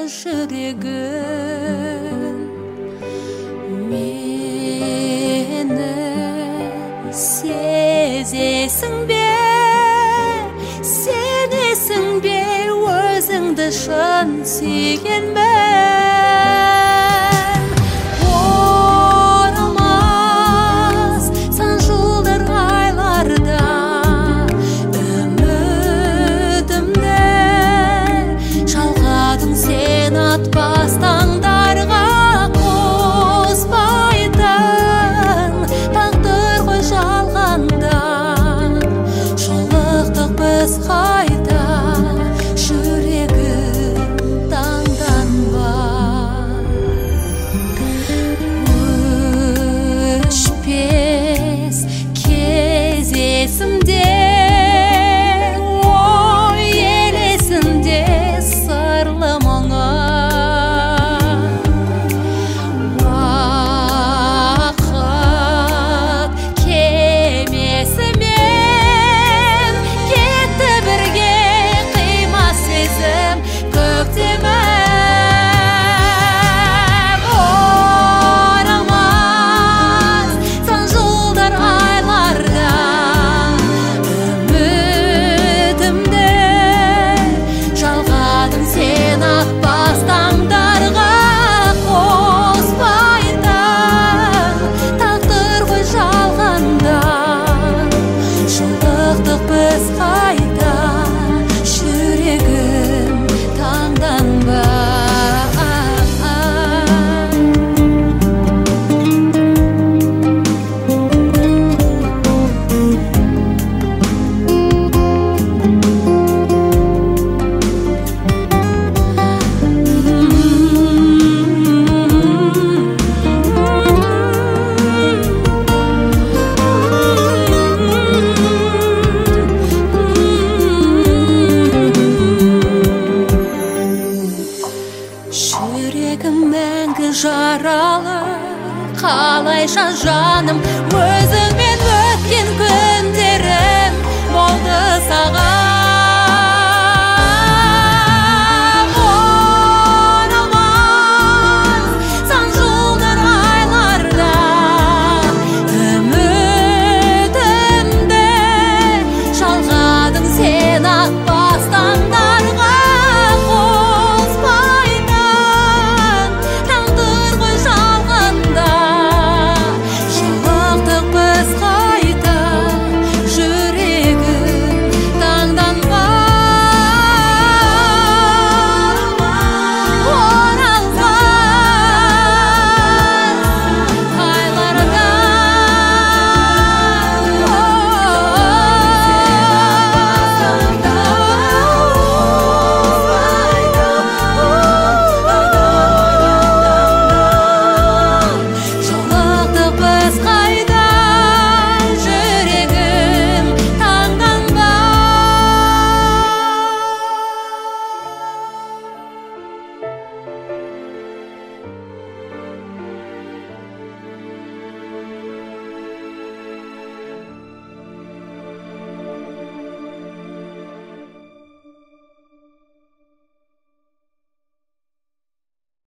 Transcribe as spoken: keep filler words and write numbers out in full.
жүрегім. Мені сезесің бе, сенесің бе, өзіңді шын сүйгенмін. Оралмас сан жылдар айларда үмітімді жалғадың сен атпас таңдарға. Қоспайтын тағдыр ғой жалғанда, жолықтық біз қайта, жүрегім таңданба. Өшпес кез есімде, ой елесімде сырлы мұңы. Уақыт кемесімен кетті бірге қимас сезім көктемім. Оралмас сан жылдар айларда үмітімді жалғадың сен атпас таңдарға. Қоспайтын тағдыр ғой жалғанда, жолықтық біз қайта, жүрегім таңданба. Жүрегім мәңгі жаралы, қалайша жаным өзіңмен өткен күндерім болды саған.